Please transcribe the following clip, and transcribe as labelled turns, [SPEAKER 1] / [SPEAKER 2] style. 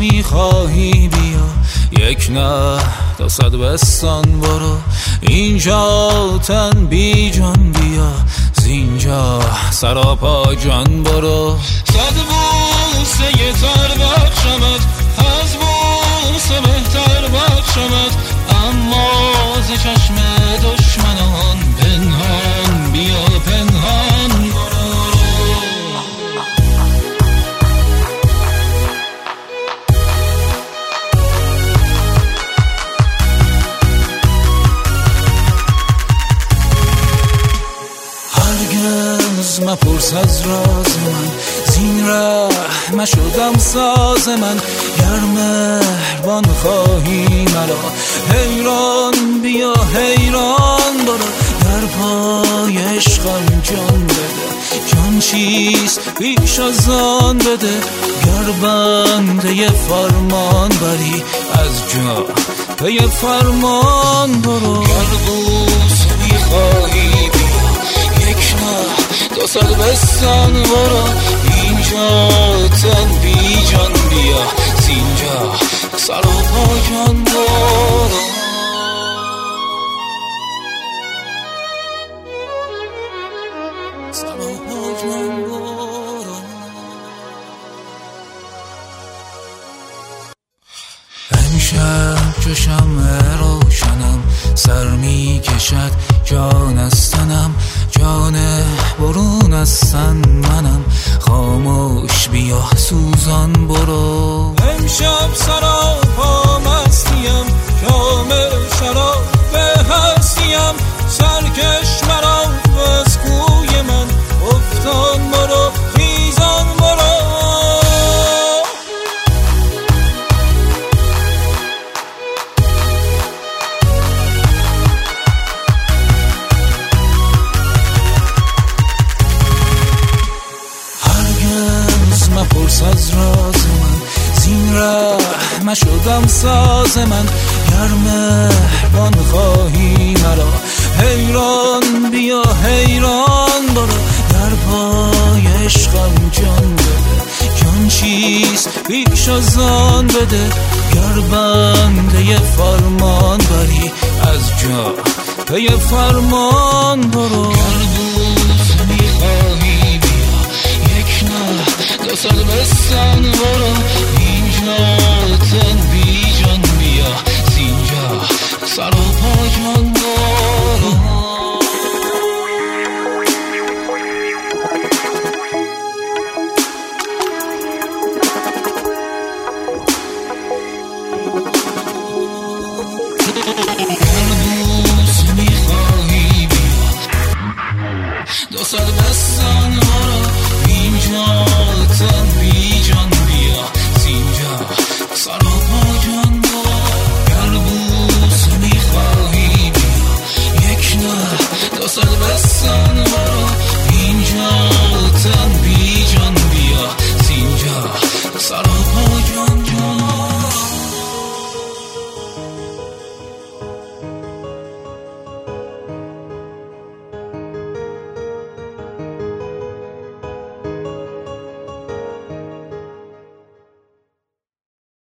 [SPEAKER 1] میخواهی بیا، یک نه تا صد بستان برو، اینجا تن بی جان بیا، زینجا سراپا جان برو. صد بوسه تر بخشمت، از بوسه بهتر بخشمت، اما ز چشم دشمنان پنهان بیا، پنهان برو. هرگز مپرس از راز من، زین ره مشدم ساز من، گر مهربان خواهی مرا، حیران بیا حیران برو. در پای عشقم جان بده، جان چیست بیش از آن بده، گر بنده فرمان بری، از جا پی فرمان برو. گر بوسه میخواهی بیا، یک نه تا صد بستان برو، اینجا تن بی جان بیا، زینجا سراپا جان برو. سراپا جان برو. امشب چو شمع روشنم، سر می کشد جان از تنم، جان برون از تن منم، خاموش بیا سوزان برو. امشب سراپا مستیم، جام شراب به هستیم، سرکش مرا از کوی من، افتان برو خیزان برو. مپرس از راز من، زین ره مشدم ساز من، گر مهربان خواهی مرا، حیران بیا حیران برو. در پای عشقم جان بده، جان چیست بیش از آن بده، گر بنده فرمان بری، از جا پی فرمان برو. گر بوسه میخواهی بیا، یک نه تا صد بستان برو، اینجا تن بی